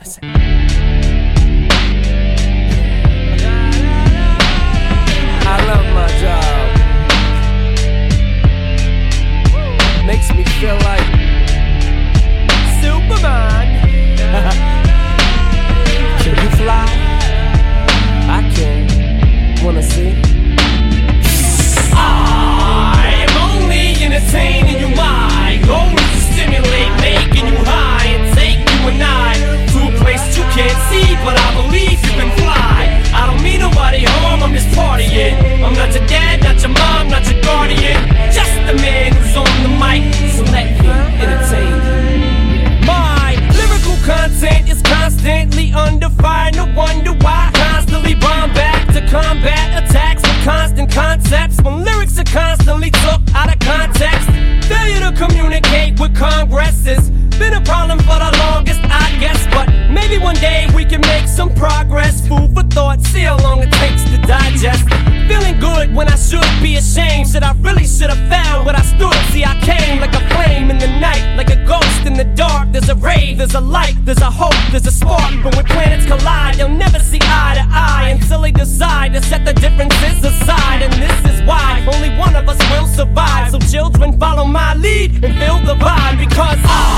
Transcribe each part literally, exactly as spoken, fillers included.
Listen. I love my job. Makes me feel like Superman. Can you fly? I can. Wanna see? I am only entertaining you. My goal is to stimulate, making you high and take you and I to a place you can't see, but I believe you can fly. I don't mean nobody harm, I'm just partying. I'm not your dad, not your mom, not your guardian, just the man who's on the mic, so let me entertain you. My lyrical content is constantly under fire. No wonder why I constantly bomb back to combat attacks with constant concepts when lyrics are constantly took out of context. Failure to communicate with Congress has been a problem for the longest, I guess, but maybe one day we can make some progress. Food for thought, see how long it takes to digest. Feeling good when I should be ashamed. Shit, I really should have found what I stood. See, I came like a flame in the night, like a ghost in the dark. There's a ray, there's a light, there's a hope, there's a spark. But when planets collide, they'll never see eye to eye until they decide to set the differences aside. And this is why only one of us will survive. So children, follow my lead and feel the vibe, because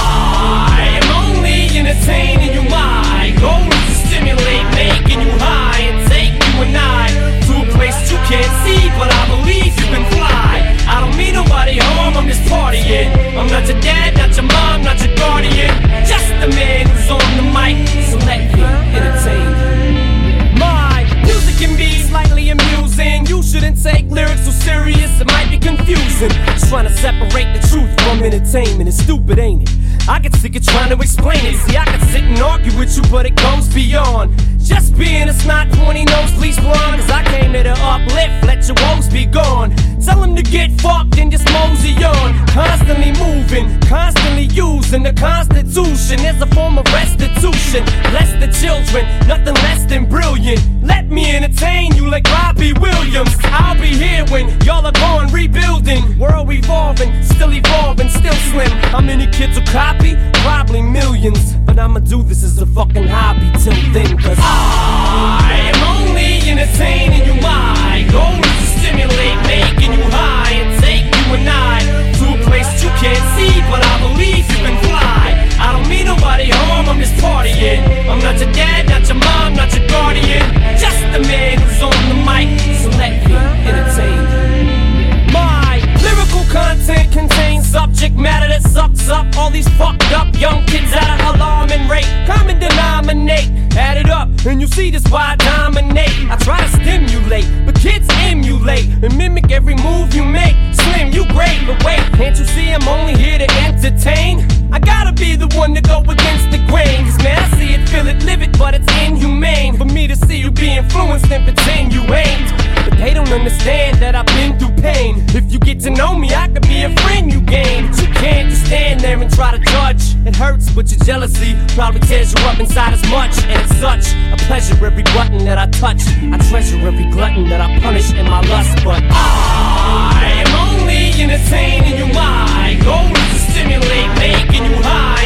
I am only entertaining you. My goal is to stimulate, making you high and take you and I to a place you can't see, but I believe you can fly. I don't mean nobody harm, I'm just partying. I'm not your dad, not your mom, not your guardian, just the man who's on the mic, so let me entertain you. My music can be slightly amusing. You shouldn't take lyrics so serious, it might be confusing. Just trying to separate the truth from entertainment. It's stupid, ain't it? I get sick of trying to explain it. See, I can sit and argue with you, but it goes beyond just being a snot, pointy nose, please blonde. Cause I came here to uplift, let your woes be gone. Tell them to get fucked and just mosey on. Constantly moving, constantly using the Constitution as a form of restitution. Bless the children, nothing less than brilliant. Let me entertain you like Robbie Williams. I'll be here when y'all are gone, rebuilding. World revolving, still evolving, still slim. How many kids will copy? Probably millions. But I'ma do this as a fucking hobby till then, cause I am only entertaining you. My goal is to stimulate, making you high and take you and I to a place you can't see, but I believe you can fly. I don't mean nobody harm, I'm just partying. I'm not your dad, not your mom, not your guardian, just the man who's on the mic, so let me entertain you. My lyrical content contains subject matter that sucks up all these fucked up young kids at an alarming rate. Common denominate, add it up, and you see this why I dominate. I try to stimulate, but kids emulate and mimic every move you make. Slim, you great, but wait, can't you see I'm only here to entertain? I gotta be the one to go against the grain. Cause man, I see it, feel it, live it, but it's inhumane for me to see you be influenced and pretend you ain't. But they don't understand that I've been through pain. If you get to know me, I could be a friend you gain. But you can't just stand there and try to judge. It hurts, but your jealousy probably tears you up inside as much. And it's such a pleasure every button that I touch. I treasure every glutton that I punish in my lust. But I am only entertaining you. My goal is to stimulate, making you high